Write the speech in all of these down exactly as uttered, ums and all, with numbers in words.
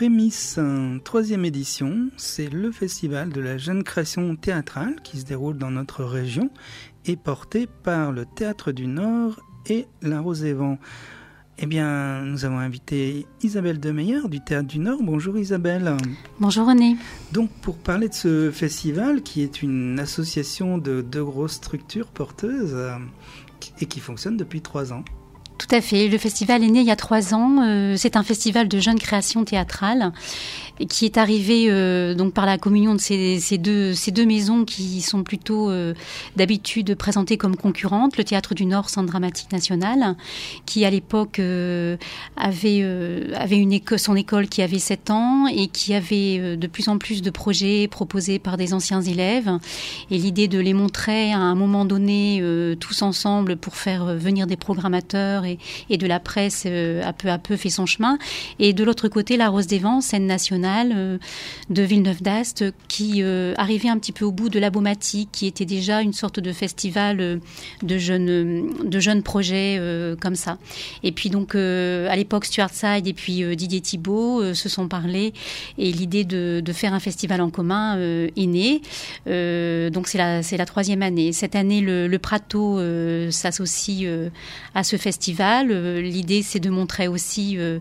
Prémisse, euh, troisième édition, c'est le festival de la jeune création théâtrale qui se déroule dans notre région et porté par le Théâtre du Nord et La Rose des Vents. Eh bien, nous avons invité Isabelle Demeyer du Théâtre du Nord. Bonjour Isabelle. Bonjour René. Donc pour parler de ce festival qui est une association de deux grosses structures porteuses euh, et qui fonctionne depuis trois ans. Tout à fait. Le festival est né il y a trois ans. Euh, c'est un festival de jeunes créations théâtrales qui est arrivé euh, donc par la communion de ces, ces, deux, ces deux maisons qui sont plutôt euh, d'habitude présentées comme concurrentes. Le Théâtre du Nord, Centre dramatique national, qui à l'époque euh, avait, euh, avait une éco- son école qui avait sept ans et qui avait euh, de plus en plus de projets proposés par des anciens élèves. Et l'idée de les montrer à un moment donné euh, tous ensemble pour faire venir des programmateurs et, et de la presse euh, à peu à peu fait son chemin. Et de l'autre côté, La Rose des Vents, scène nationale euh, de Villeneuve-d'Ascq, qui euh, arrivait un petit peu au bout de l'Abomatique, qui était déjà une sorte de festival euh, de jeunes de jeunes projets euh, comme ça. Et puis donc euh, à l'époque, Stuart Side et puis euh, Didier Thibault euh, se sont parlé et l'idée de, de faire un festival en commun euh, est née. Euh, donc c'est la c'est la troisième année. Cette année, le, le Prato euh, s'associe euh, à ce festival. Euh, l'idée, c'est de montrer aussi euh,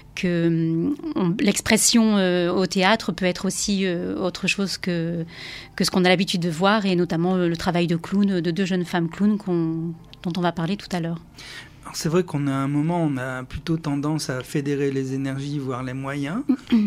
que on, l'expression euh, au théâtre peut être aussi euh, autre chose que, que ce qu'on a l'habitude de voir, et notamment euh, le travail de clown, de deux jeunes femmes clowns qu'on, dont on va parler tout à l'heure. Alors c'est vrai qu'on a un moment, on a plutôt tendance à fédérer les énergies, voire les moyens.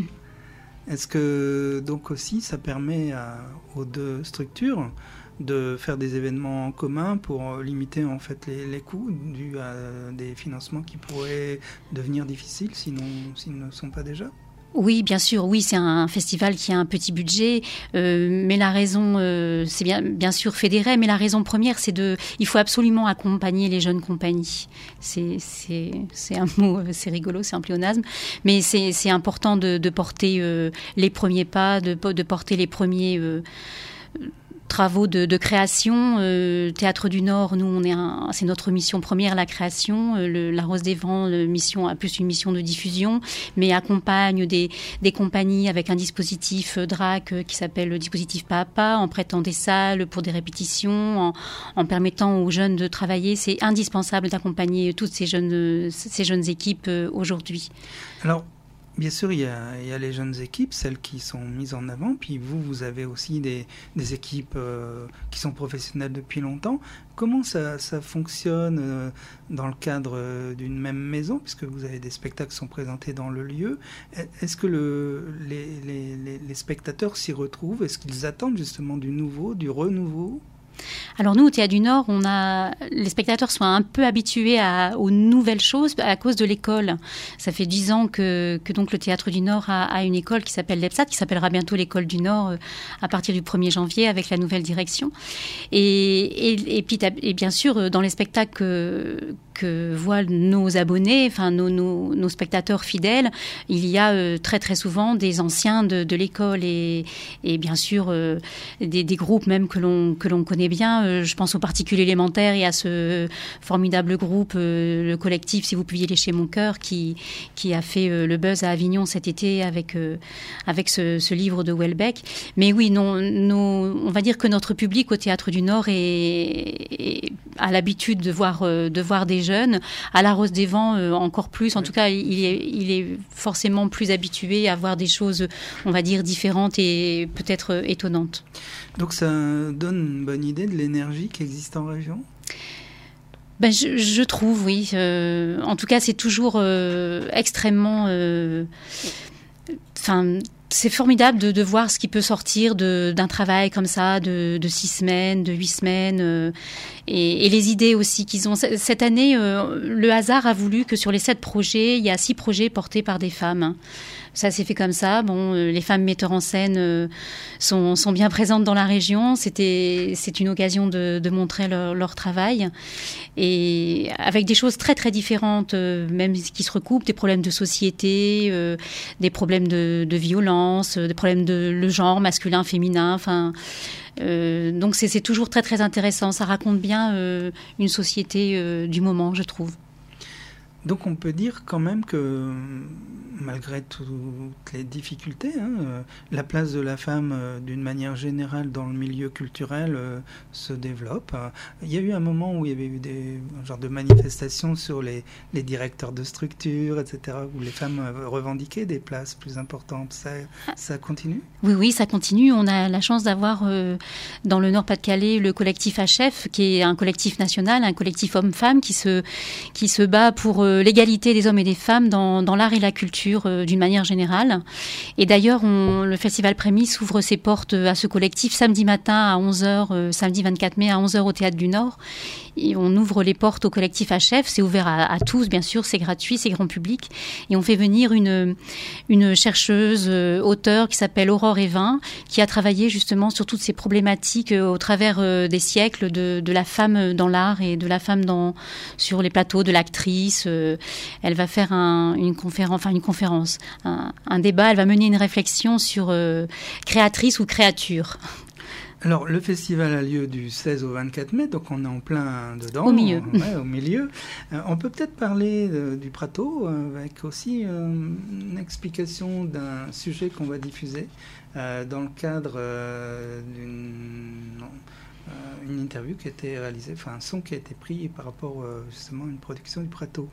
Est-ce que donc aussi ça permet à, aux deux structures de faire des événements en commun pour limiter en fait les, les coûts dus à des financements qui pourraient devenir difficiles sinon s'ils ne sont pas déjà? Oui, bien sûr, oui, c'est un festival qui a un petit budget, euh, mais la raison, euh, c'est bien, bien sûr fédéré, mais la raison première, c'est de, il faut absolument accompagner les jeunes compagnies. C'est, c'est, c'est un mot, c'est rigolo, c'est un pléonasme, mais c'est, c'est important de, de porter euh, les premiers pas, de, de porter les premiers euh, travaux de, de création. Euh, Théâtre du Nord, nous, on est un, c'est notre mission première, la création. Euh, le, la Rose des Vents, le mission, a plus une mission de diffusion, mais accompagne des, des compagnies avec un dispositif euh, D R A C euh, qui s'appelle le dispositif Pas à Pas, en prêtant des salles pour des répétitions, en, en permettant aux jeunes de travailler. C'est indispensable d'accompagner toutes ces jeunes, ces jeunes équipes euh, aujourd'hui. Alors, bien sûr, il y, a, il y a les jeunes équipes, celles qui sont mises en avant, puis vous, vous avez aussi des, des équipes euh, qui sont professionnelles depuis longtemps. Comment ça, ça fonctionne euh, dans le cadre euh, d'une même maison, puisque vous avez des spectacles qui sont présentés dans le lieu? Est-ce que le, les, les, les, les spectateurs s'y retrouvent? Est-ce qu'ils attendent justement du nouveau, du renouveau? Alors nous, au Théâtre du Nord, on a, les spectateurs sont un peu habitués à, aux nouvelles choses à cause de l'école. Ça fait dix ans que, que donc le Théâtre du Nord a, a une école qui s'appelle l'EPSAT, qui s'appellera bientôt l'École du Nord euh, à partir du premier janvier avec la nouvelle direction. Et, et, et, puis, et bien sûr, dans les spectacles que, que voient nos abonnés, enfin nos, nos, nos spectateurs fidèles, il y a euh, très très souvent des anciens de, de l'école et, et bien sûr euh, des, des groupes même que l'on, que l'on connaît bien. Euh, je pense aux particules élémentaires et à ce formidable groupe, euh, le collectif Si vous pouviez lécher mon cœur, qui, qui a fait euh, le buzz à Avignon cet été avec, euh, avec ce, ce livre de Houellebecq. Mais oui, non, nos, on va dire que notre public au Théâtre du Nord est, est, a l'habitude de voir, euh, de voir des jeunes. À La Rose des Vents, euh, encore plus. En oui. tout cas, il est, il est forcément plus habitué à voir des choses, on va dire, différentes et peut-être euh, étonnantes. Donc ça donne une bonne idée de l'énergie qui existe en région? Ben, je, je trouve, oui. Euh, en tout cas, c'est toujours euh, extrêmement... Enfin... Euh, c'est formidable de, de voir ce qui peut sortir de, d'un travail comme ça, de, de six semaines, de huit semaines, euh, et, et les idées aussi qu'ils ont. Cette année, euh, le hasard a voulu que sur les sept projets, il y a six projets portés par des femmes. Ça s'est fait comme ça. Bon, euh, les femmes metteurs en scène euh, sont, sont bien présentes dans la région. C'était, c'est une occasion de, de montrer leur, leur travail. Et avec des choses très, très différentes, euh, même qui se recoupent, des problèmes de société, euh, des problèmes de, de violence, des problèmes de le genre, masculin, féminin, enfin... Euh, donc c'est, c'est toujours très, très intéressant. Ça raconte bien euh, une société euh, du moment, je trouve. Donc on peut dire quand même que malgré toutes les difficultés, hein, euh, la place de la femme euh, d'une manière générale dans le milieu culturel euh, se développe. Euh, il y a eu un moment où il y avait eu des un genre de manifestations sur les, les directeurs de structures, et cetera, où les femmes euh, revendiquaient des places plus importantes. Ça, ça continue ? Oui, oui, ça continue. On a la chance d'avoir euh, dans le Nord-Pas-de-Calais le collectif H F, qui est un collectif national, un collectif hommes-femmes qui se, qui se bat pour euh, l'égalité des hommes et des femmes dans, dans l'art et la culture euh, d'une manière générale. Et d'ailleurs, on, le Festival Prémices ouvre ses portes à ce collectif samedi matin à onze heures, euh, samedi vingt-quatre mai à onze heures au Théâtre du Nord. Et on ouvre les portes au collectif H F. C'est ouvert à, à tous, bien sûr, c'est gratuit, c'est grand public. Et on fait venir une, une chercheuse, euh, auteure qui s'appelle Aurore Evin, qui a travaillé justement sur toutes ces problématiques euh, au travers euh, des siècles de, de la femme dans l'art et de la femme dans, sur les plateaux, de l'actrice. Euh, elle va faire un, une conférence, enfin une conférence, un, un débat. Elle va mener une réflexion sur euh, créatrice ou créature. Alors, le festival a lieu du seize au vingt-quatre mai, donc on est en plein dedans. Au milieu. Ouais, au milieu. Euh, on peut peut-être parler de, du Prato, euh, avec aussi euh, une explication d'un sujet qu'on va diffuser euh, dans le cadre euh, d'une euh, une interview qui a été réalisée, enfin un son qui a été pris par rapport euh, justement à une production du Prato.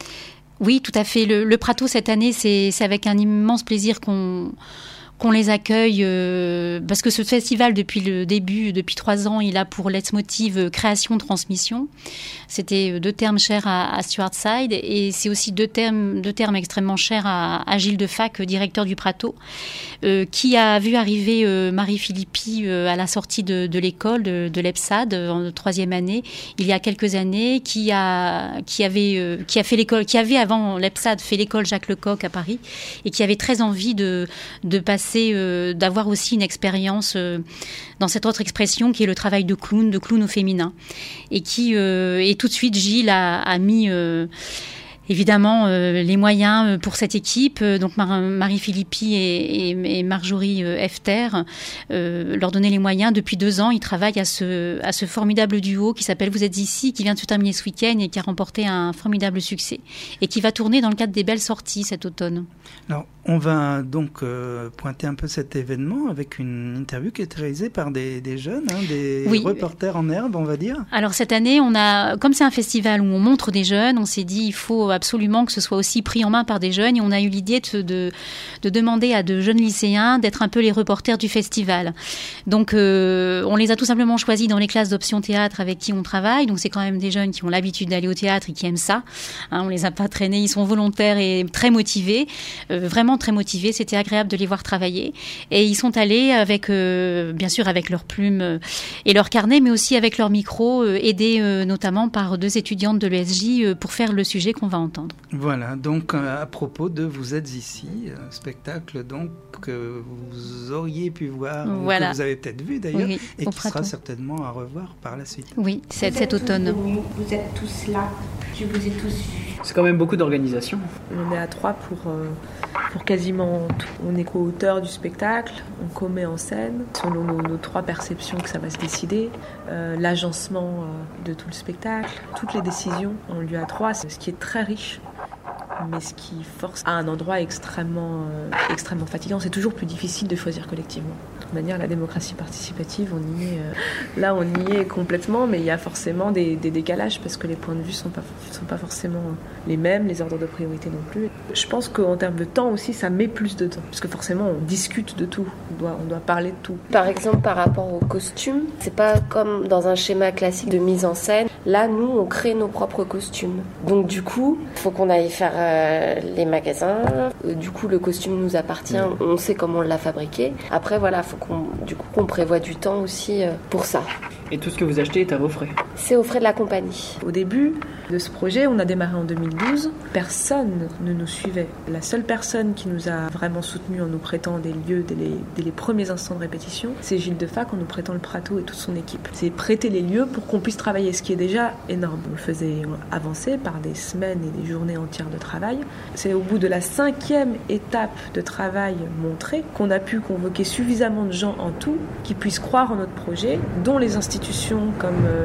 Oui, tout à fait. Le, le Prato, cette année, c'est, c'est avec un immense plaisir qu'on... qu'on les accueille, euh, parce que ce festival, depuis le début, depuis trois ans, il a pour leitmotiv euh, création-transmission. C'était deux termes chers à, à Stuart Side, et c'est aussi deux termes, deux termes extrêmement chers à, à Gilles Defac, directeur du Prato, euh, qui a vu arriver euh, Marie Filippi euh, à la sortie de, de l'école, de, de l'EPSAD, en troisième année, il y a quelques années, qui a, qui avait, euh, qui a fait l'école, qui avait avant l'EPSAD fait l'école Jacques Lecoq à Paris, et qui avait très envie de, de passer, euh, d'avoir aussi une expérience euh, dans cette autre expression qui est le travail de clown, de clown au féminin, et qui euh, et tout de suite Gilles a, a mis euh, évidemment euh, les moyens pour cette équipe, donc Mar- Marie Filippi et, et, et Marjorie euh, Efter euh, leur donner les moyens. Depuis deux ans, ils travaillent à ce, à ce formidable duo qui s'appelle Vous êtes ici, qui vient de se terminer ce week-end et qui a remporté un formidable succès et qui va tourner dans le cadre des belles sorties cet automne. Alors, on va donc euh, pointer un peu cet événement avec une interview qui a été réalisée par des, des jeunes, hein, des oui. reporters en herbe, on va dire. Alors cette année, on a, comme c'est un festival où on montre des jeunes, on s'est dit il faut absolument que ce soit aussi pris en main par des jeunes, et on a eu l'idée de, de, de demander à de jeunes lycéens d'être un peu les reporters du festival. Donc euh, on les a tout simplement choisis dans les classes d'option théâtre avec qui on travaille, donc c'est quand même des jeunes qui ont l'habitude d'aller au théâtre et qui aiment ça, hein, on les a pas traînés, ils sont volontaires et très motivés, euh, vraiment très motivés, c'était agréable de les voir travailler, et ils sont allés avec, euh, bien sûr avec leurs plumes et leurs carnets, mais aussi avec leur micro, euh, aidés euh, notamment par deux étudiantes de l'E S J euh, pour faire le sujet qu'on va entendre. Voilà, donc euh, à propos de Vous êtes ici, un spectacle donc que vous auriez pu voir, voilà. que vous avez peut-être vu d'ailleurs, oui, et qui printemps. Sera certainement à revoir par la suite. Oui, c'est cet automne. Vous êtes tous là, je vous ai tous vus. C'est quand même beaucoup d'organisation. On est à trois pour, euh, pour quasiment tout. On est co-auteur du spectacle, on commet en scène, selon nos, nos trois perceptions que ça va se décider, euh, l'agencement euh, de tout le spectacle, toutes les décisions ont lieu à trois, ce qui est très riche, mais ce qui force à un endroit extrêmement, euh, extrêmement fatigant. C'est toujours plus difficile de choisir collectivement. De toute manière, la démocratie participative, on y est, euh, là on y est complètement, mais il y a forcément des, des décalages parce que les points de vue ne sont pas, sont pas forcément les mêmes, les ordres de priorité non plus. Je pense qu'en termes de temps aussi, ça met plus de temps, parce que forcément on discute de tout, on doit, on doit parler de tout. Par exemple, par rapport aux costumes, c'est pas comme dans un schéma classique de mise en scène. Là, nous, on crée nos propres costumes. Donc du coup, il faut qu'on aille faire euh, les magasins. Euh, du coup, le costume nous appartient, on sait comment on l'a fabriqué. Après, voilà, faut qu'on, du coup, qu'on prévoit du temps aussi euh, pour ça. Et tout ce que vous achetez est à vos frais? C'est aux frais de la compagnie. Au début de ce projet, on a démarré en deux mille douze. Personne ne nous suivait. La seule personne qui nous a vraiment soutenus en nous prêtant des lieux dès les, dès les premiers instants de répétition, c'est Gilles Defac en nous prêtant le Prato et toute son équipe. C'est prêter les lieux pour qu'on puisse travailler, ce qui est déjà énorme. On le faisait avancer par des semaines et des journées entières de travail. C'est au bout de la cinquième étape de travail montrée qu'on a pu convoquer suffisamment de gens en tout qui puissent croire en notre projet, dont les institutions comme l'A D R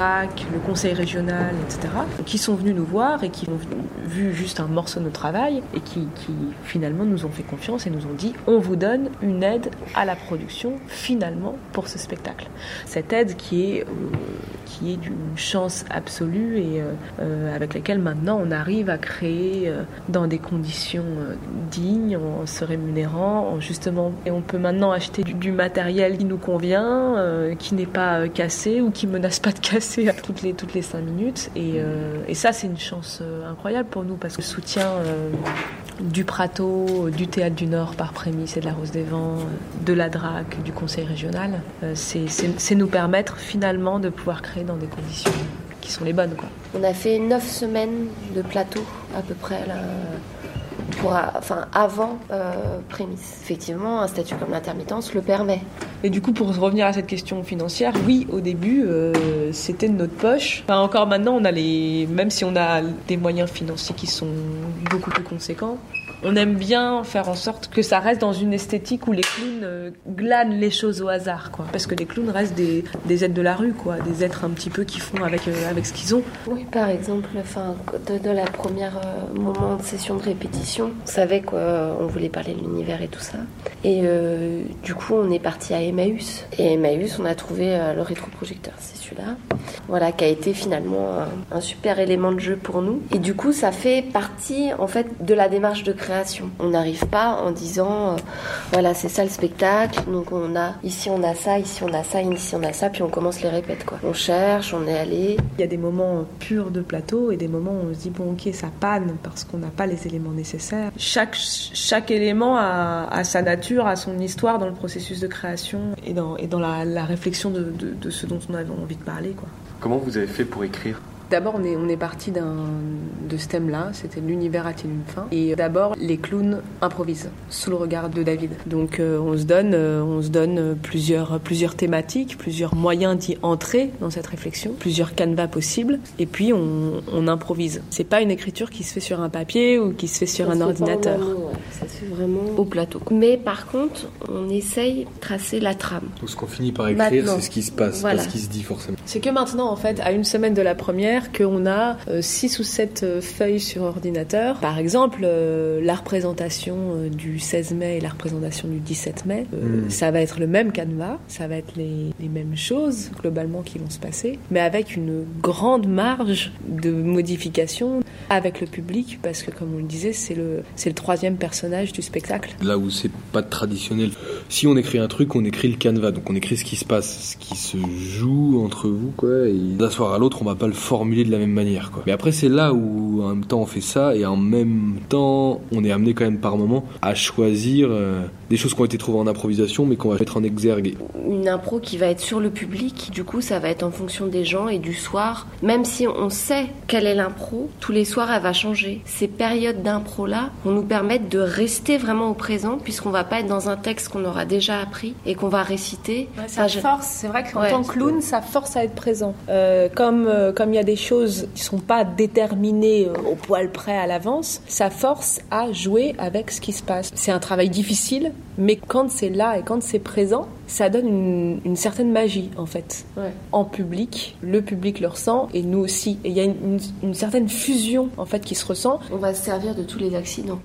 DRAC, le conseil régional, et cetera, qui sont venus nous voir et qui ont vu juste un morceau de notre travail et qui, qui finalement nous ont fait confiance et nous ont dit on vous donne une aide à la production finalement pour ce spectacle. Cette aide qui est, euh, qui est d'une chance absolue et euh, avec laquelle maintenant on arrive à créer euh, dans des conditions euh, dignes, en se rémunérant, en justement, et on peut maintenant acheter du, du matériel qui nous convient, euh, qui n'est pas euh, cassé ou qui menace pas de casser à toutes les toutes les cinq minutes. Et, euh, et ça, c'est une chance euh, incroyable pour nous parce que le soutien euh, du Prato, du Théâtre du Nord par Prémisse et de la Rose des Vents, euh, de la DRAC, du Conseil régional, euh, c'est, c'est, c'est nous permettre finalement de pouvoir créer dans des conditions qui sont les bonnes, quoi. On a fait neuf semaines de plateau à peu près là. Pour, enfin, avant euh, Prémisse. Effectivement, un statut comme l'intermittence le permet. Et du coup, pour revenir à cette question financière, oui, au début, euh, c'était de notre poche. Enfin, encore maintenant, on a les, même si on a des moyens financiers qui sont beaucoup plus conséquents, on aime bien faire en sorte que ça reste dans une esthétique où les clowns euh, glanent les choses au hasard, quoi. Parce que les clowns restent des, des êtres de la rue, quoi, des êtres un petit peu qui font avec, euh, avec ce qu'ils ont. Oui, par exemple, enfin, de, de la première euh, moment de session de répétition, on savait qu'on voulait parler de l'univers et tout ça. Et euh, du coup, on est parti à Emmaüs. Et à Emmaüs, on a trouvé euh, le rétroprojecteur, c'est celui-là. Voilà, qui a été finalement un, un super élément de jeu pour nous. Et du coup, ça fait partie, en fait, de la démarche de création. On n'arrive pas en disant euh, voilà, c'est ça le spectacle, donc on a ici on a ça, ici on a ça, ici on a ça, puis on commence les répètes, quoi. On cherche, on est allé. Il y a des moments purs de plateau et des moments où on se dit bon ok, ça panne parce qu'on n'a pas les éléments nécessaires. Chaque, chaque élément a, a sa nature, a son histoire dans le processus de création et dans, et dans la, la réflexion de, de, de ce dont on avait envie de parler, quoi. Comment vous avez fait pour écrire ? D'abord, on est, on est parti d'un, de ce thème-là, c'était l'univers a-t-il une fin ? Et d'abord, les clowns improvisent, sous le regard de David. Donc euh, on se donne, euh, on se donne plusieurs, plusieurs thématiques, plusieurs moyens d'y entrer dans cette réflexion, plusieurs canevas possibles, et puis on, on improvise. C'est pas une écriture qui se fait sur un papier ou qui se fait sur ça un ordinateur. Vraiment, ouais. Ça se fait vraiment au plateau. Mais par contre, on essaye de tracer la trame. Donc ce qu'on finit par écrire, maintenant, c'est ce qui se passe, voilà. pas ce qui se dit forcément. C'est que maintenant, en fait, à une semaine de la première, qu'on a euh, six ou sept euh, feuilles sur ordinateur. Par exemple, euh, la représentation euh, du seize mai et la représentation du dix-sept mai, euh, mmh. ça va être le même canevas, ça va être les, les mêmes choses globalement qui vont se passer, mais avec une grande marge de modification avec le public, parce que comme on le disait, c'est le, c'est le troisième personnage du spectacle. Là où c'est pas traditionnel, si on écrit un truc, on écrit le canevas, donc on écrit ce qui se passe, ce qui se joue entre vous, quoi, et d'un soir à l'autre, on va pas le formuler de la même manière, quoi. Mais après, c'est là où en même temps on fait ça et en même temps on est amené quand même par moment à choisir euh, des choses qui ont été trouvées en improvisation mais qu'on va mettre en exergue. Une impro qui va être sur le public, du coup ça va être en fonction des gens et du soir. Même si on sait quelle est l'impro, tous les soirs elle va changer. Ces périodes d'impro là vont nous permettre de rester vraiment au présent puisqu'on va pas être dans un texte qu'on aura déjà appris et qu'on va réciter. Ouais, ça enfin, force, c'est vrai qu'en ouais, tant que clown, ça force à être présent. Euh, comme euh, comme il y a des choses qui sont pas déterminées euh, au poil près à l'avance, ça force à jouer avec ce qui se passe. C'est un travail difficile, mais quand c'est là et quand c'est présent, ça donne une, une certaine magie en fait. Ouais. En public, le public le ressent et nous aussi. Et il y a une, une, une certaine fusion en fait qui se ressent. On va se servir de tous les accidents.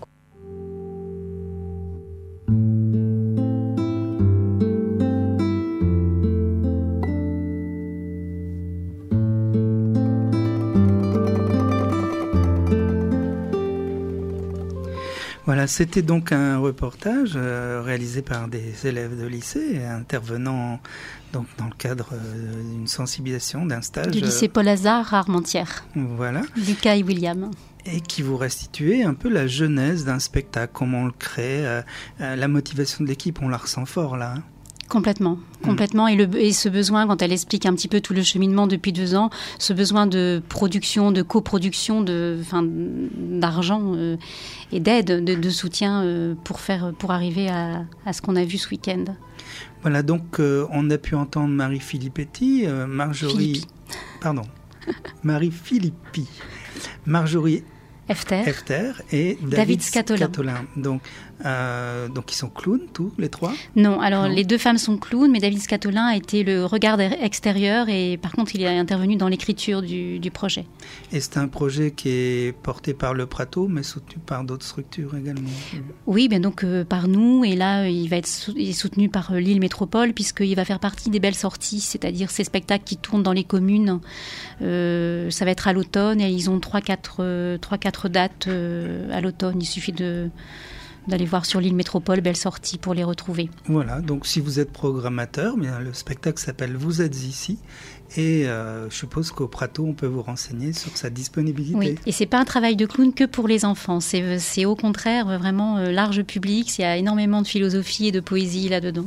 Voilà, c'était donc un reportage euh, réalisé par des élèves de lycée intervenant donc dans le cadre euh, d'une sensibilisation, d'un stage. Du lycée Paul Hazard à Armentières. Voilà. Lucas et William. Et qui vous restituait un peu la genèse d'un spectacle, comment on le crée, euh, euh, la motivation de l'équipe, on la ressent fort là. Hein. Complètement, complètement. Mmh. Et, le, et ce besoin, quand elle explique un petit peu tout le cheminement depuis deux ans, ce besoin de production, de coproduction, de, enfin, d'argent euh, et d'aide, de, de soutien euh, pour faire, pour arriver à, à ce qu'on a vu ce week-end. Voilà, donc euh, on a pu entendre Marie Filippetti, euh, Marjorie, Philippi. pardon, Marie Filippi, Marjorie Efter, Efter et David, David Scatolin. Scatolin. Donc Euh, donc ils sont clowns, tous les trois? Non, alors non. Les deux femmes sont clowns, mais David Scatolin a été le regard extérieur et par contre il est intervenu dans l'écriture du, du projet. Et c'est un projet qui est porté par le Prato, mais soutenu par d'autres structures également. Oui, bien donc euh, par nous, et là il va être sou- il est soutenu par euh, Lille Métropole, puisqu'il va faire partie des belles sorties, c'est-à-dire ces spectacles qui tournent dans les communes. Euh, ça va être à l'automne, et ils ont trois quatre euh, dates euh, à l'automne. Il suffit de... d'aller voir sur Lille Métropole, belle sortie pour les retrouver. Voilà, donc si vous êtes programmateur, bien, le spectacle s'appelle Vous êtes ici, et euh, je suppose qu'au Prato, on peut vous renseigner sur sa disponibilité. Oui, et c'est pas un travail de clown que pour les enfants, c'est, c'est au contraire vraiment euh, large public, il y a énormément de philosophie et de poésie là-dedans.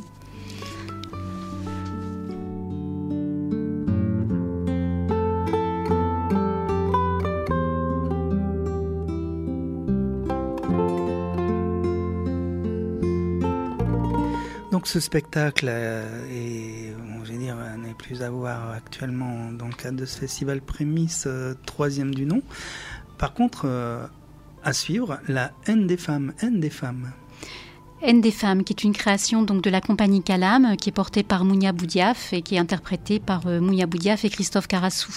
Donc ce spectacle euh, est, bon, je veux dire, n'est plus à voir actuellement dans le cadre de ce festival Prémisse, euh, troisième du nom. Par contre, euh, à suivre, la Haine des femmes, Haine des femmes. Haine des femmes, qui est une création donc de la compagnie Calam, qui est portée par Mounia Boudiaf et qui est interprétée par euh, Mounia Boudiaf et Christophe Carassou.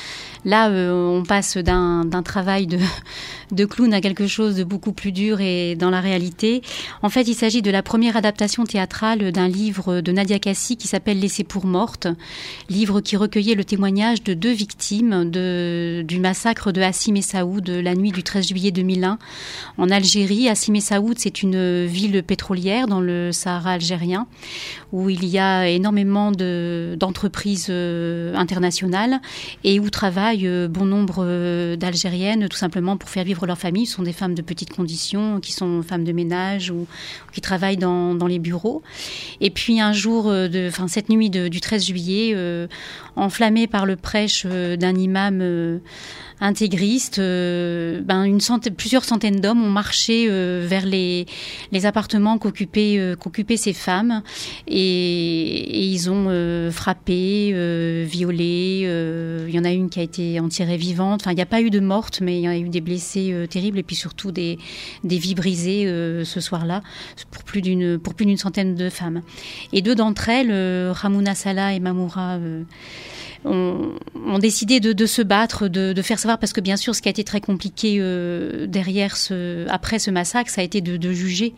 Là, euh, on passe d'un, d'un travail de, de clown à quelque chose de beaucoup plus dur et dans la réalité. En fait, il s'agit de la première adaptation théâtrale d'un livre de Nadia Kassi qui s'appelle « Laissée pour morte », livre qui recueillait le témoignage de deux victimes de, du massacre de Hassim Essaoud la nuit du treize juillet deux mille un en Algérie. Hassim Essaoud, c'est une ville pétrolière dans le Sahara algérien où il y a énormément de, d'entreprises euh, internationales et où travaillent bon nombre d'Algériennes tout simplement pour faire vivre leur famille. Ce sont des femmes de petites conditions qui sont femmes de ménage ou, ou qui travaillent dans, dans les bureaux. Et puis un jour, de, enfin cette nuit de, du treize juillet, euh, enflammée par le prêche euh, d'un imam euh, intégriste, euh, ben une centaine, plusieurs centaines d'hommes ont marché euh, vers les, les appartements qu'occupaient, euh, qu'occupaient ces femmes et, et ils ont euh, frappé, euh, violé. Euh, il y en a une qui a été enterrée vivante. Enfin, il n'y a pas eu de mortes, mais il y a eu des blessés euh, terribles et puis surtout des, des vies brisées euh, ce soir-là pour plus d'une pour plus d'une centaine de femmes. Et deux d'entre elles, euh, Ramouna Salah et Mamoura, euh, ont, ont décidé de, de se battre, de, de faire savoir, parce que bien sûr, ce qui a été très compliqué euh, derrière ce, après ce massacre, ça a été de, de juger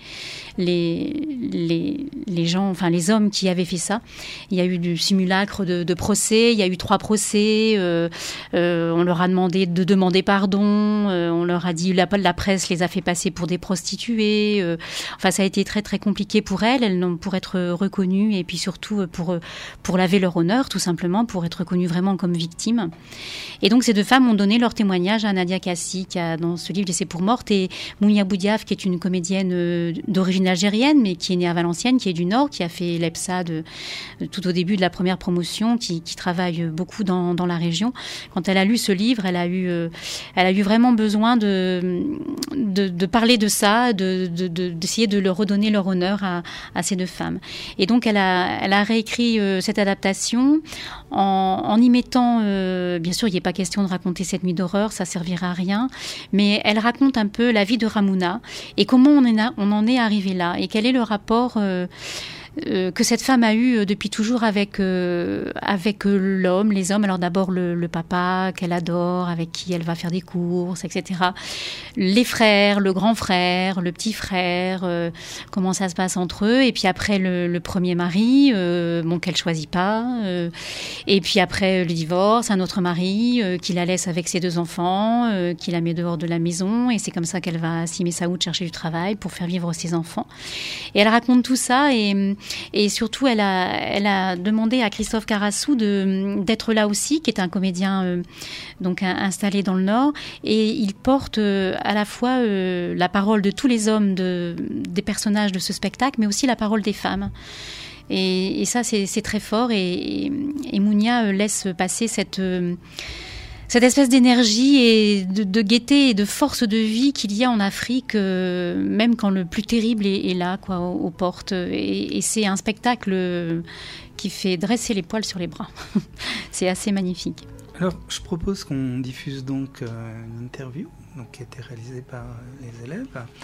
les, les, les gens, enfin les hommes qui avaient fait ça. Il y a eu du simulacre de, de procès, il y a eu trois procès, euh, euh, on leur a demandé de demander pardon, euh, on leur a dit, la, la presse les a fait passer pour des prostituées, euh, enfin ça a été très très compliqué pour elles, elles n'ont pour être reconnues et puis surtout pour, pour laver leur honneur, tout simplement, pour être reconnues vraiment comme victimes. Et donc ces deux femmes ont donné leur témoignage à Nadia Kassi, qui a dans ce livre Laissée pour morte, et Mounia Boudiaf, qui est une comédienne euh, d'origine algérienne, mais qui est née à Valenciennes, qui est du Nord, qui a fait l'E P S A de, de, tout au début de la première promotion, qui, qui travaille beaucoup dans, dans la région. Quand elle a lu ce livre, elle a eu, euh, elle a eu vraiment besoin de, de, de parler de ça, de, de, de, d'essayer de leur redonner leur honneur à, à ces deux femmes. Et donc elle a, elle a réécrit euh, cette adaptation en, en y mettant, euh, bien sûr, il n'est pas question de raconter cette nuit d'horreur, ça servira à rien, mais elle raconte un peu la vie de Ramouna et comment on, est, on en est arrivé là et quel est le rapport euh, euh, que cette femme a eu depuis toujours avec, euh, avec l'homme, les hommes. Alors d'abord le, le papa qu'elle adore, avec qui elle va faire des courses, et cetera. Les frères, le grand frère, le petit frère, euh, comment ça se passe entre eux. Et puis après le, le premier mari, euh, bon, qu'elle choisit pas. Euh, et puis après le divorce, un autre mari euh, qui la laisse avec ses deux enfants, euh, qui la met dehors de la maison. Et c'est comme ça qu'elle va à Hassim Essaoud chercher du travail pour faire vivre ses enfants. Et elle raconte tout ça et Et surtout, elle a, elle a demandé à Christophe Carassou de, d'être là aussi, qui est un comédien euh, donc un, installé dans le Nord. Et il porte euh, à la fois euh, la parole de tous les hommes de, des personnages de ce spectacle, mais aussi la parole des femmes. Et, et ça, c'est, c'est très fort. Et, et, et Mounia laisse passer cette... Euh, cette espèce d'énergie et de, de gaieté et de force de vie qu'il y a en Afrique, euh, même quand le plus terrible est, est là, quoi, aux, aux portes. Et, et c'est un spectacle qui fait dresser les poils sur les bras. C'est assez magnifique. Alors, je propose qu'on diffuse donc euh, une interview donc, qui a été réalisée par les élèves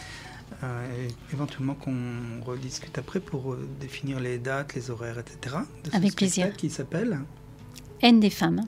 euh, éventuellement qu'on rediscute après pour euh, définir les dates, les horaires, et cetera. De ce Avec plaisir. Qui s'appelle Haine des femmes.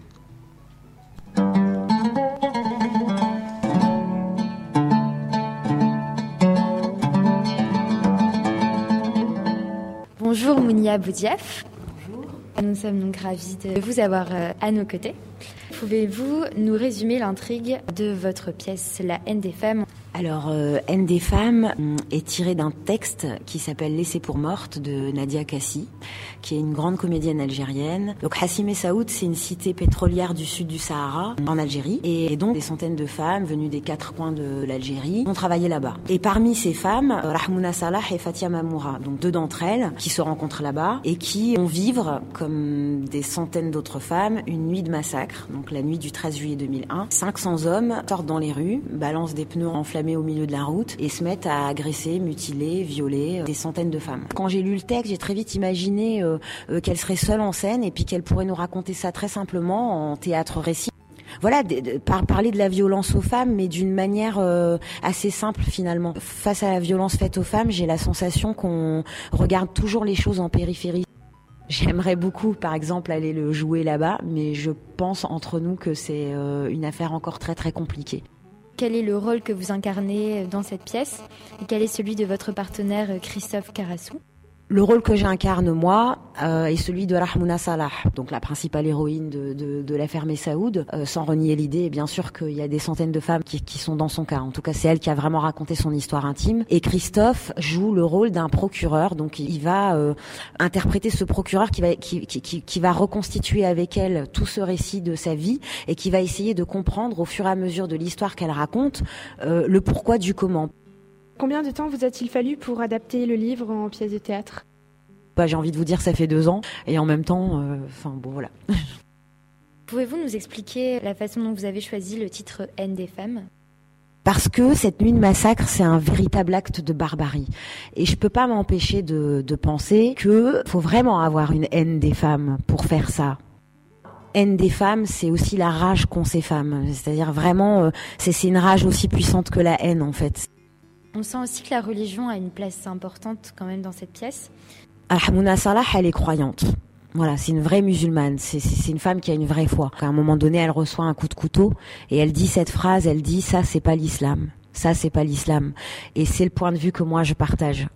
Bonjour Mounia Boudiaf. Bonjour. Nous sommes donc ravis de vous avoir euh, à nos côtés. Pouvez-vous nous résumer l'intrigue de votre pièce La haine des femmes ? Alors, euh, Haine des femmes est tiré d'un texte qui s'appelle Laissée pour morte de Nadia Kassi, qui est une grande comédienne algérienne. Donc, Hassim Essaoud, c'est une cité pétrolière du sud du Sahara, en Algérie. Et donc, des centaines de femmes venues des quatre coins de l'Algérie ont travaillé là-bas. Et parmi ces femmes, Rahmouna Salah et Fatia Mamoura, donc deux d'entre elles, qui se rencontrent là-bas et qui vont vivre, comme des centaines d'autres femmes, une nuit de massacre. Donc, la nuit du treize juillet deux mille un. cinq cents hommes sortent dans les rues, balancent des pneus enflammés au milieu de la route et se mettent à agresser, mutiler, violer des centaines de femmes. Quand j'ai lu le texte, j'ai très vite imaginé euh, euh, qu'elle serait seule en scène et puis qu'elle pourrait nous raconter ça très simplement en théâtre-récit. Voilà, de, de, par, parler de la violence aux femmes, mais d'une manière euh, assez simple finalement. Face à la violence faite aux femmes, j'ai la sensation qu'on regarde toujours les choses en périphérie. J'aimerais beaucoup, par exemple, aller le jouer là-bas, mais je pense entre nous que c'est euh, une affaire encore très très compliquée. Quel est le rôle que vous incarnez dans cette pièce et quel est celui de votre partenaire Christophe Carassou ? Le rôle que j'incarne, moi, euh, est celui de Rahmouna Salah, donc la principale héroïne de, de, de l'affaire Messaoud, euh, sans renier l'idée, et bien sûr qu'il y a des centaines de femmes qui, qui sont dans son cas. En tout cas, c'est elle qui a vraiment raconté son histoire intime. Et Christophe joue le rôle d'un procureur, donc il va euh, interpréter ce procureur qui va, qui, qui, qui, qui va reconstituer avec elle tout ce récit de sa vie et qui va essayer de comprendre au fur et à mesure de l'histoire qu'elle raconte euh, le pourquoi du comment. Combien de temps vous a-t-il fallu pour adapter le livre en pièce de théâtre ? Bah, j'ai envie de vous dire, ça fait deux ans. Et en même temps, enfin euh, bon, voilà. Pouvez-vous nous expliquer la façon dont vous avez choisi le titre « Haine des femmes » ? Parce que cette nuit de massacre, c'est un véritable acte de barbarie. Et je peux pas m'empêcher de, de penser que faut vraiment avoir une haine des femmes pour faire ça. Haine des femmes, c'est aussi la rage qu'ont ces femmes. C'est-à-dire vraiment, euh, c'est, c'est une rage aussi puissante que la haine, en fait. On sent aussi que la religion a une place importante quand même dans cette pièce. Rahmouna Salah, elle est croyante. Voilà, c'est une vraie musulmane. C'est, c'est, c'est une femme qui a une vraie foi. À un moment donné, elle reçoit un coup de couteau et elle dit cette phrase, elle dit « ça, c'est pas l'islam. Ça, c'est pas l'islam. » Et c'est le point de vue que moi, je partage.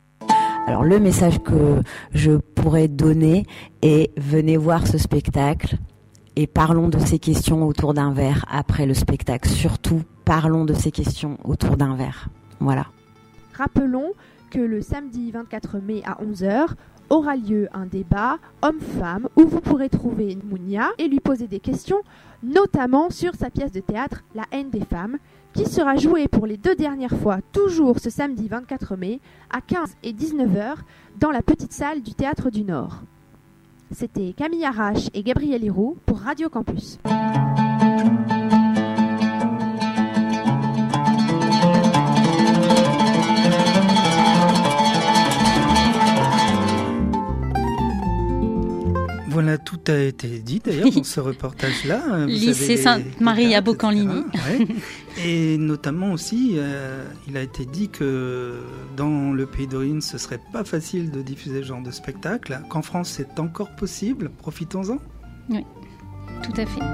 Alors, le message que je pourrais donner est « venez voir ce spectacle et parlons de ces questions autour d'un verre après le spectacle. Surtout, parlons de ces questions autour d'un verre. » Voilà. Rappelons que le samedi vingt-quatre mai à onze heures aura lieu un débat homme-femme où vous pourrez trouver Mounia et lui poser des questions, notamment sur sa pièce de théâtre La haine des femmes, qui sera jouée pour les deux dernières fois, toujours ce samedi vingt-quatre mai, à quinze et dix-neuf heures, dans la petite salle du Théâtre du Nord. C'était Camille Arrache et Gabriel Hiroux pour Radio Campus. Voilà, tout a été dit d'ailleurs dans ce reportage-là. Lycée Sainte-Marie à Bocanligny. Ouais. Et notamment aussi, euh, il a été dit que dans le pays d'origine, ce serait pas facile de diffuser ce genre de spectacle. Qu'en France, c'est encore possible. Profitons-en. Oui, tout à fait.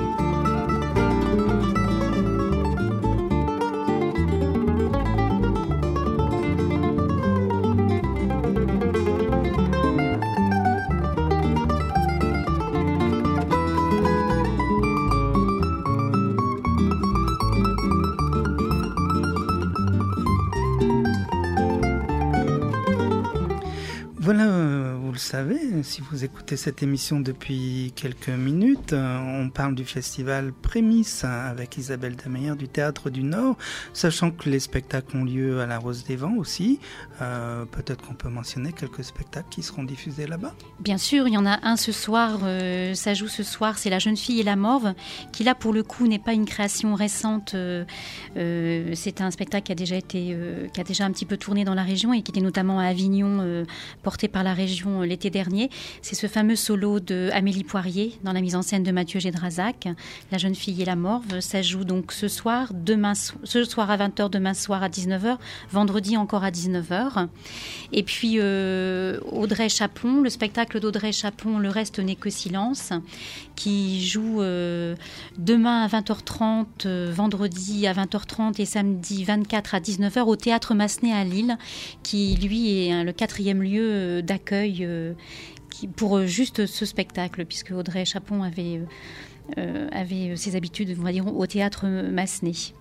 Voilà, vous le savez, si vous écoutez cette émission depuis quelques minutes, on parle du festival Prémices avec Isabelle Dameyer du Théâtre du Nord, sachant que les spectacles ont lieu à la Rose des Vents aussi. Euh, peut-être qu'on peut mentionner quelques spectacles qui seront diffusés là-bas. Bien sûr, il y en a un ce soir, euh, ça joue ce soir, c'est La jeune fille et la morve, qui là pour le coup n'est pas une création récente, euh, euh, c'est un spectacle qui a déjà été, euh, qui a déjà un petit peu tourné dans la région et qui était notamment à Avignon, euh, porté par la région, les, l'été dernier. C'est ce fameux solo de Amélie Poirier dans la mise en scène de Mathieu Gédrazac, La jeune fille et la morve. Ça joue donc ce soir, demain, ce soir à vingt heures, demain soir à dix-neuf heures, vendredi encore à dix-neuf heures. Et puis euh, Audrey Chapon, le spectacle d'Audrey Chapon, Le reste n'est que silence, qui joue euh, demain à vingt heures trente, euh, vendredi à vingt heures trente et samedi vingt-quatre à dix-neuf heures au Théâtre Massenet à Lille, qui lui est hein, le quatrième lieu d'accueil euh, qui, pour juste ce spectacle, puisque Audrey Chapon avait, euh, avait ses habitudes, on va dire, au Théâtre Massenet.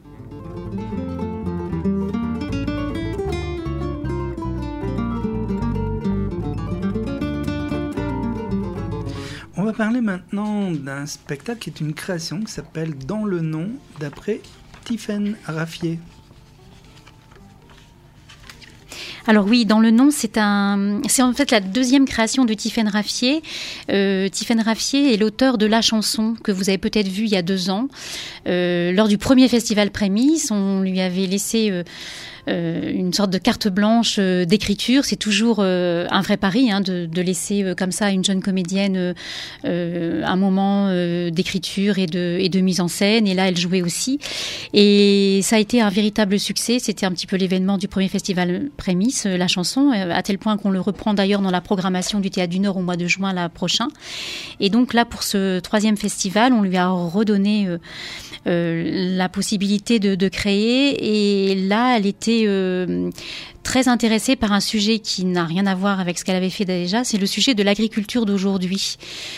On va parler maintenant d'un spectacle qui est une création qui s'appelle Dans le nom, d'après Tiffaine Raffier. Alors oui, Dans le nom, c'est un, c'est en fait la deuxième création de Tiffaine Raffier. Euh, Tiffaine Raffier est l'auteur de La chanson que vous avez peut-être vue il y a deux ans. Euh, lors du premier festival Prémices, on lui avait laissé euh, euh, une sorte de carte blanche euh, d'écriture. C'est toujours euh, un vrai pari hein, de, de laisser euh, comme ça à une jeune comédienne euh, euh, un moment euh, d'écriture et de, et de mise en scène. Et là, elle jouait aussi. Et ça a été un véritable succès. C'était un petit peu l'événement du premier festival Prémices, La chanson, à tel point qu'on le reprend d'ailleurs dans la programmation du Théâtre du Nord au mois de juin là, prochain. Et donc là, pour ce troisième festival, on lui a redonné euh, euh, la possibilité de, de créer. Et là, elle était euh, très intéressée par un sujet qui n'a rien à voir avec ce qu'elle avait fait déjà, c'est le sujet de l'agriculture d'aujourd'hui.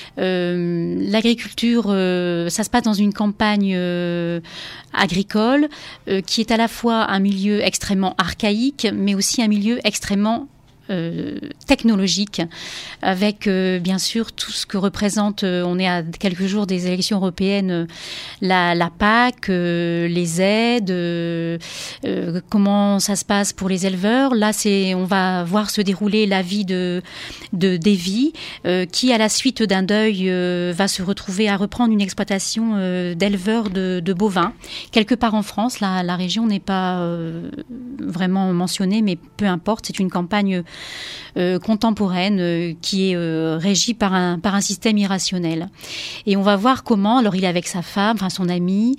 Euh, l'agriculture, euh, ça se passe dans une campagne euh, agricole euh, qui est à la fois un milieu extrêmement archaïque, mais aussi un milieu extrêmement Euh, technologique, avec euh, bien sûr tout ce que représente, euh, on est à quelques jours des élections européennes, euh, la, la P A C, euh, les aides, euh, euh, comment ça se passe pour les éleveurs. Là, c'est, on va voir se dérouler la vie de, de d'Evie, euh, qui à la suite d'un deuil euh, va se retrouver à reprendre une exploitation euh, d'éleveurs de, de bovins, quelque part en France. La, la région n'est pas euh, vraiment mentionnée, mais peu importe, c'est une campagne Euh, contemporaine euh, qui est euh, régie par un, par un système irrationnel. Et on va voir comment, alors il est avec sa femme, enfin son ami,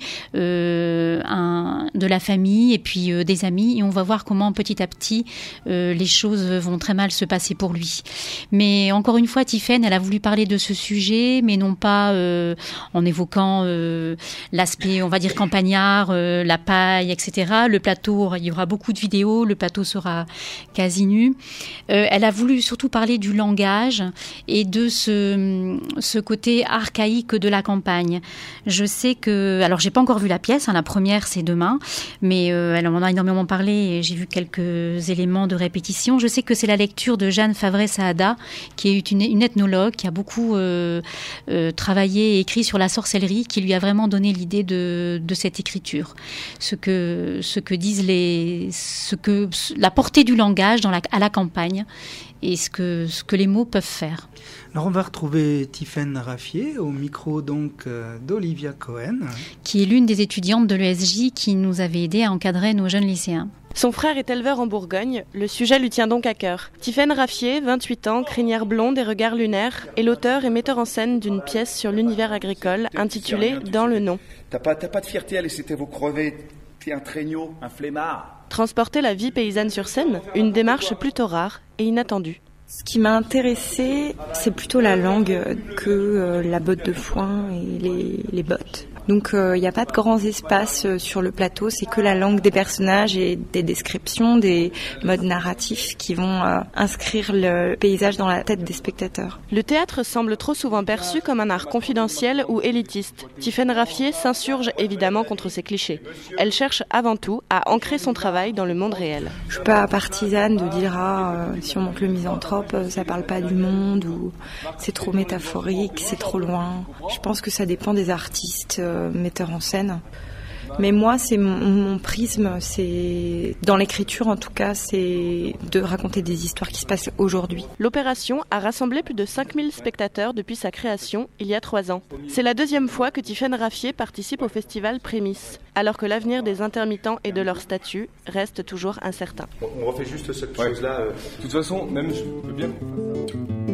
euh, un, de la famille et puis euh, des amis, et on va voir comment petit à petit euh, les choses vont très mal se passer pour lui. Mais encore une fois, Tiffaine, elle a voulu parler de ce sujet, mais non pas euh, en évoquant euh, l'aspect, on va dire, campagnard, euh, la paille, et cetera. Le plateau, il y aura beaucoup de vidéos, le plateau sera quasi nu. Euh, elle a voulu surtout parler du langage et de ce, ce côté archaïque de la campagne. Je sais que, alors j'ai pas encore vu la pièce, hein, la première c'est demain, mais euh, elle en a énormément parlé et j'ai vu quelques éléments de répétition. Je sais que c'est la lecture de Jeanne Favret-Saada, qui est une, une ethnologue qui a beaucoup euh, euh, travaillé et écrit sur la sorcellerie, qui lui a vraiment donné l'idée de, de cette écriture. Ce que, ce que disent les, ce que, la portée du langage dans la, à la campagne et ce que, ce que les mots peuvent faire. Alors on va retrouver Tiffaine Raffier au micro donc euh, d'Olivia Cohen, qui est l'une des étudiantes de l'E S J qui nous avait aidé à encadrer nos jeunes lycéens. Son frère est éleveur en Bourgogne, le sujet lui tient donc à cœur. Tiffaine Raffier, vingt-huit ans, crinière blonde et regard lunaire, est l'auteur et metteur en scène d'une pièce sur l'univers agricole intitulée Dans le nom. T'as pas, t'as pas de fierté à laisser tes veaux crever, t'es un traîneau, un flemmard. Transporter la vie paysanne sur scène, une démarche plutôt rare et inattendue. Ce qui m'a intéressée, c'est plutôt la langue que euh, la botte de foin et les, les bottes. Donc il euh, n'y a pas de grands espaces euh, sur le plateau, c'est que la langue des personnages et des descriptions, des modes narratifs qui vont euh, inscrire le paysage dans la tête des spectateurs. Le théâtre semble trop souvent perçu comme un art confidentiel ou élitiste. Tiffaine Raffier s'insurge évidemment contre ces clichés. Elle cherche avant tout à ancrer son travail dans le monde réel. Je suis pas partisane de dire ah, euh, si on montre le misanthrope, ça parle pas du monde ou c'est trop métaphorique, c'est trop loin. Je pense que ça dépend des artistes. Euh, metteur en scène. Mais moi, c'est mon, mon prisme, c'est dans l'écriture en tout cas, c'est de raconter des histoires qui se passent aujourd'hui. L'opération a rassemblé plus de cinq mille spectateurs depuis sa création il y a trois ans. C'est la deuxième fois que Tiffaine Raffier participe au festival Prémices, alors que l'avenir des intermittents et de leur statut reste toujours incertain. On refait juste cette ouais. chose-là. Euh... De toute façon, même je veux bien qu'on fasse ça.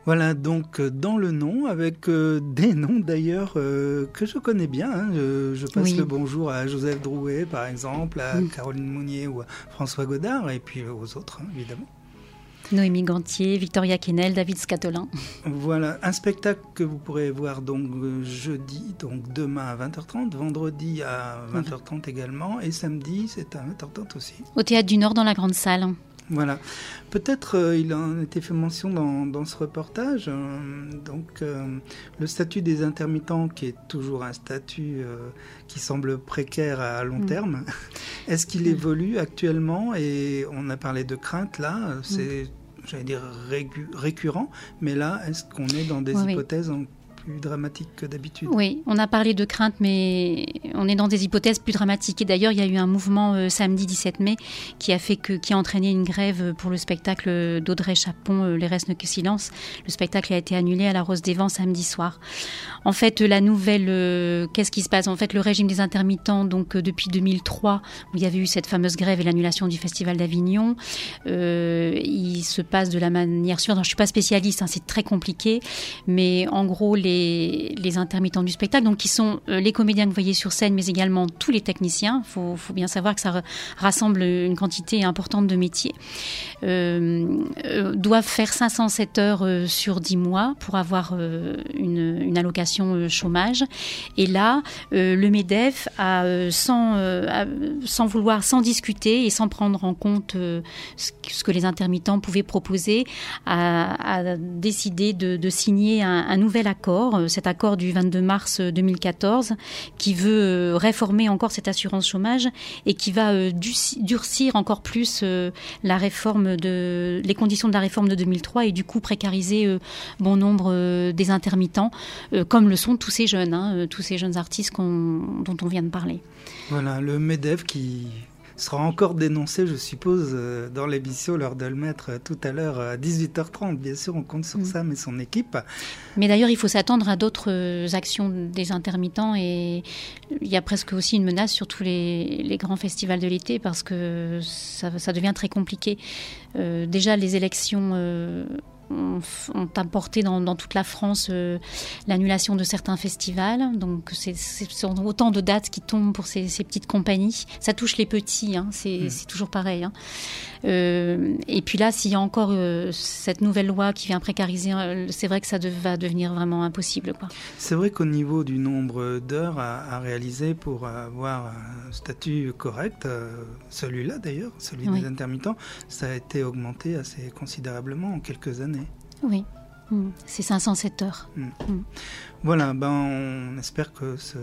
Voilà, donc dans le nom, avec euh, des noms d'ailleurs euh, que je connais bien. Hein. Je, je passe oui. le bonjour à Joseph Drouet, par exemple, à oui. Caroline Mounier ou à François Godard, et puis aux autres, hein, évidemment. Noémie Gantier, Victoria Quesnel, David Scatolin. Voilà, un spectacle que vous pourrez voir donc jeudi, donc demain à vingt heures trente, vendredi à vingt heures trente également, et samedi c'est à vingt heures trente aussi. Au Théâtre du Nord dans la Grande Salle. Voilà. Peut-être euh, il en a été fait mention dans, dans ce reportage. Euh, donc euh, le statut des intermittents, qui est toujours un statut euh, qui semble précaire à long mmh. terme, est-ce qu'il mmh. évolue actuellement? Et on a parlé de crainte là, c'est, mmh. j'allais dire, régu- récurrent, mais là, est-ce qu'on est dans des oui, hypothèses oui. en plus dramatique que d'habitude? Oui, on a parlé de crainte, mais on est dans des hypothèses plus dramatiques. Et d'ailleurs, il y a eu un mouvement euh, samedi dix-sept mai qui a fait que, qui a entraîné une grève pour le spectacle d'Audrey Chapon, euh, Les Restes ne que silence. Le spectacle a été annulé à la Rose des Vents samedi soir. En fait, la nouvelle, euh, qu'est-ce qui se passe? En fait, le régime des intermittents, donc euh, depuis deux mille trois, où il y avait eu cette fameuse grève et l'annulation du Festival d'Avignon, euh, il se passe de la manière suivante. Alors, je ne suis pas spécialiste, hein, c'est très compliqué, mais en gros, les Les, les intermittents du spectacle, donc qui sont euh, les comédiens que vous voyez sur scène, mais également tous les techniciens. Il faut, faut bien savoir que ça re- rassemble une quantité importante de métiers. Euh, euh, doivent faire cinq cent sept heures euh, sur dix mois pour avoir euh, une, une allocation euh, chômage. Et là, euh, le MEDEF a, euh, sans, euh, a, sans vouloir, sans discuter et sans prendre en compte euh, ce, ce que les intermittents pouvaient proposer, a, a décidé de, de signer un, un nouvel accord. Cet accord du vingt-deux mars deux mille quatorze qui veut réformer encore cette assurance chômage et qui va durcir encore plus la réforme de, les conditions de la réforme de deux mille trois et du coup précariser bon nombre des intermittents, comme le sont tous ces jeunes, hein, tous ces jeunes artistes qu'on, dont on vient de parler. Voilà, le MEDEF qui sera encore dénoncé, je suppose, dans l'émission L'heure de le mettre tout à l'heure à dix-huit heures trente. Bien sûr, on compte sur mmh. Sam et son équipe. Mais d'ailleurs, il faut s'attendre à d'autres actions des intermittents et il y a presque aussi une menace sur tous les, les grands festivals de l'été parce que ça, ça devient très compliqué. Euh, déjà, les élections... Euh, ont, ont apporté dans, dans toute la France euh, l'annulation de certains festivals. Donc, c'est, c'est, c'est autant de dates qui tombent pour ces, ces petites compagnies. Ça touche les petits, hein, c'est, mmh. c'est toujours pareil. Hein. Euh, et puis là, s'il y a encore euh, cette nouvelle loi qui vient précariser, euh, c'est vrai que ça de, va devenir vraiment impossible, quoi. C'est vrai qu'au niveau du nombre d'heures à, à réaliser pour avoir un statut correct, euh, celui-là d'ailleurs, celui oui. des intermittents, ça a été augmenté assez considérablement en quelques années. Oui, mmh. c'est cinq cent sept heures. Mmh. Mmh. Voilà, ben on espère que ce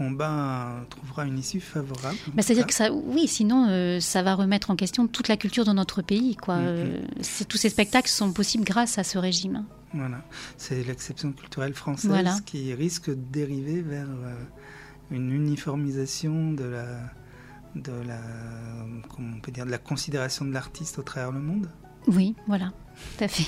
combat trouvera une issue favorable. Bah, c'est-à-dire que ça, oui, sinon euh, ça va remettre en question toute la culture de notre pays, quoi. Mmh. Euh, c'est, tous ces spectacles sont possibles grâce à ce régime. Voilà, c'est l'exception culturelle française voilà. qui risque de dériver vers euh, une uniformisation de la, de la, comment on peut dire, de la considération de l'artiste au travers le monde. Oui, voilà, tout à fait.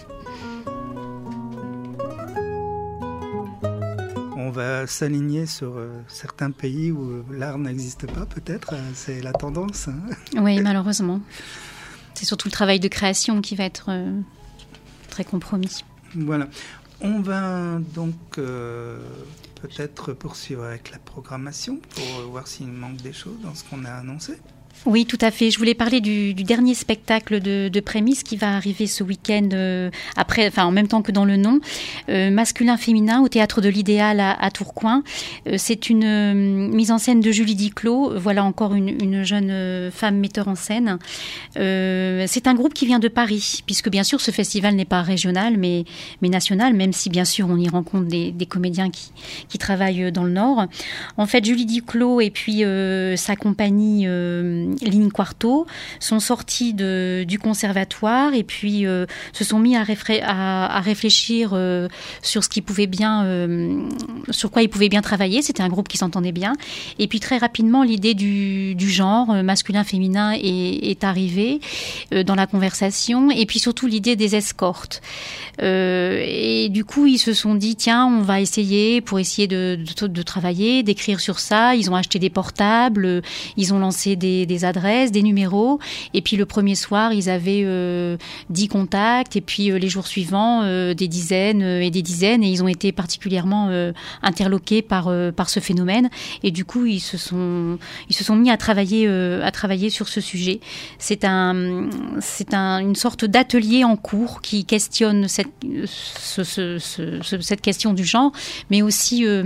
On va s'aligner sur euh, certains pays où l'art n'existe pas, peut-être. C'est la tendance. Hein. Oui, malheureusement. C'est surtout le travail de création qui va être euh, très compromis. Voilà. On va donc euh, peut-être poursuivre avec la programmation pour voir s'il manque des choses dans ce qu'on a annoncé. Oui, tout à fait. Je voulais parler du, du dernier spectacle de, de Prémisse qui va arriver ce week-end, euh, après, enfin en même temps que dans le nom, euh, masculin-féminin au Théâtre de l'Idéal à, à Tourcoing. Euh, c'est une euh, mise en scène de Julie Diclot. Voilà encore une, une jeune euh, femme metteur en scène. Euh, c'est un groupe qui vient de Paris, puisque bien sûr ce festival n'est pas régional, mais, mais national, même si bien sûr on y rencontre des, des comédiens qui, qui travaillent dans le Nord. En fait, Julie Diclot et puis euh, sa compagnie euh, Ligne Quarto sont sortis de, du conservatoire et puis euh, se sont mis à, réfré- à, à réfléchir euh, sur ce qu'ils pouvaient bien, euh, sur quoi ils pouvaient bien travailler. C'était un groupe qui s'entendait bien. Et puis très rapidement, l'idée du, du genre euh, masculin-féminin est, est arrivée euh, dans la conversation. Et puis surtout l'idée des escortes. Euh, et du coup, ils se sont dit tiens, on va essayer pour essayer de, de, de travailler, d'écrire sur ça. Ils ont acheté des portables, ils ont lancé des, des des adresses, des numéros. Et puis le premier soir, ils avaient euh, dix contacts. Et puis euh, les jours suivants, euh, des dizaines euh, et des dizaines. Et ils ont été particulièrement euh, interloqués par euh, par ce phénomène. Et du coup, ils se sont ils se sont mis à travailler euh, à travailler sur ce sujet. C'est un c'est un, une sorte d'atelier en cours qui questionne cette ce, ce, ce, ce, cette question du genre, mais aussi euh,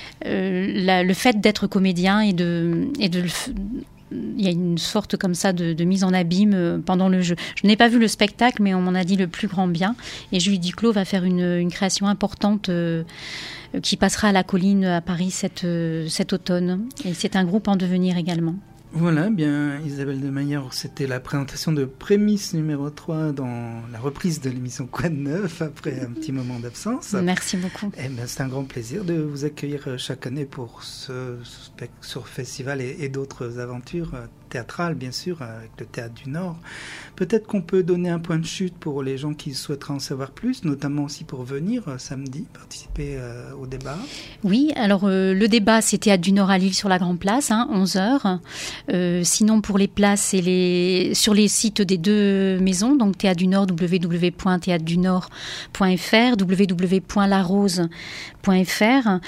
euh, la, le fait d'être comédien et de et de il y a une sorte comme ça de, de mise en abîme pendant le jeu. Je n'ai pas vu le spectacle, mais on m'en a dit le plus grand bien. Et Julie Duclos va faire une, une création importante euh, qui passera à la Colline à Paris cet, euh, cet automne. Et c'est un groupe en devenir également. Voilà, bien Isabelle de Maillard, c'était la présentation de Prémisse numéro trois dans la reprise de l'émission Quoi de neuf après un petit moment d'absence. Merci beaucoup. Eh ben, c'est un grand plaisir de vous accueillir chaque année pour ce, ce festival et, et d'autres aventures théâtrales, bien sûr, avec le Théâtre du Nord. Peut-être qu'on peut donner un point de chute pour les gens qui souhaiteraient en savoir plus, notamment aussi pour venir euh, samedi, participer euh, au débat. Oui, alors euh, le débat, c'est Théâtre du Nord à Lille sur la Grande Place, hein, onze heures. Euh, sinon, pour les places, c'est les... sur les sites des deux maisons, donc Théâtre du Nord, w w w point théâtre du nord point f r, w w w point la rose point f r.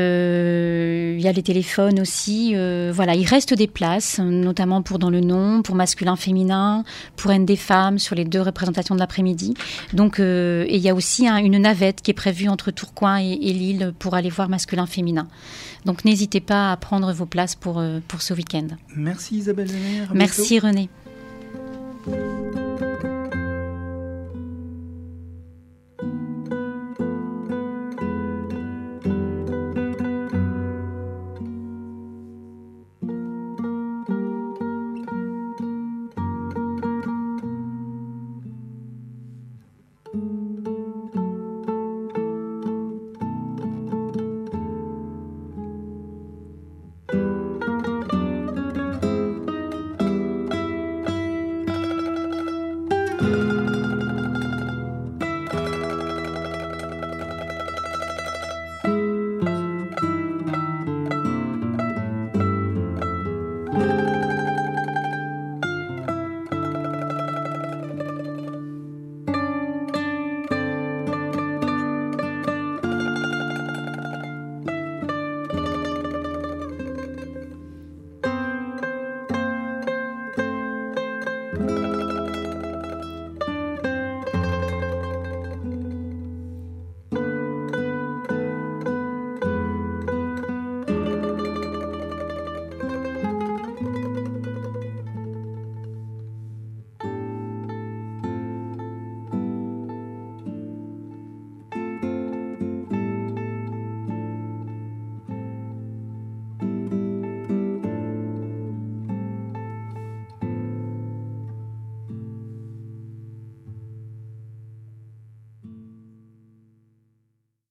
Euh, il y a les téléphones aussi. Euh, voilà, il reste des places, notamment pour Dans le Nom, pour Masculin Féminin, pour N des Femmes, sur les deux représentations de l'après-midi. Donc, euh, et il y a aussi hein, une navette qui est prévue entre Tourcoing et, et Lille pour aller voir Masculin Féminin. Donc, n'hésitez pas à prendre vos places pour, euh, pour ce week-end. Merci Isabelle Lemaire. Merci René. Thank you.